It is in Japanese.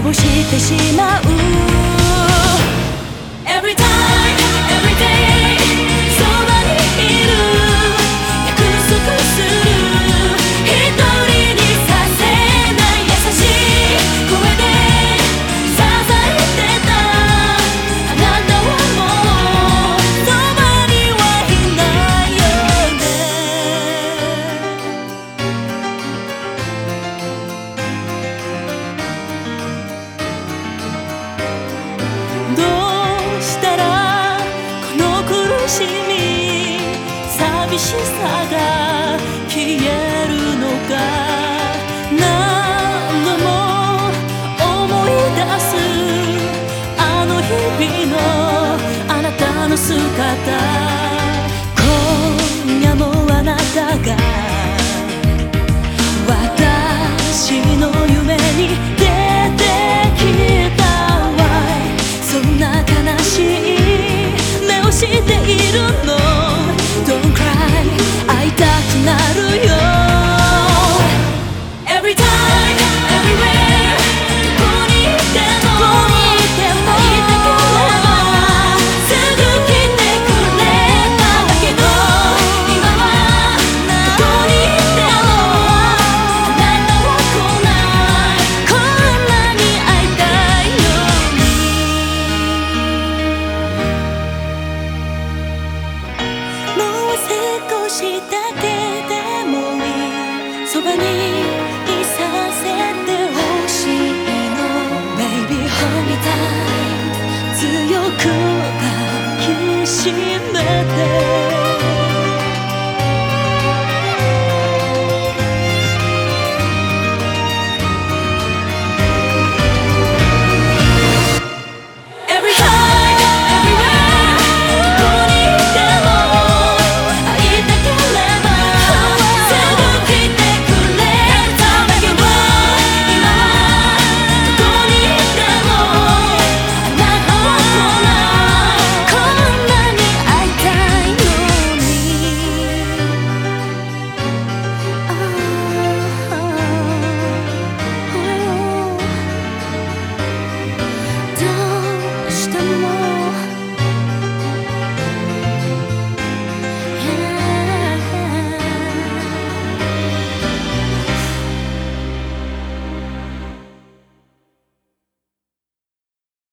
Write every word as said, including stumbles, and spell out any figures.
ぼしてしまう Every time, every day そばにいる約束する一人にさせない優しい声で支えてたあなたはもうそばにはいないよねどうしたらこの苦しみ寂しさが消えるのか何度も思い出すあの日々のあなたの姿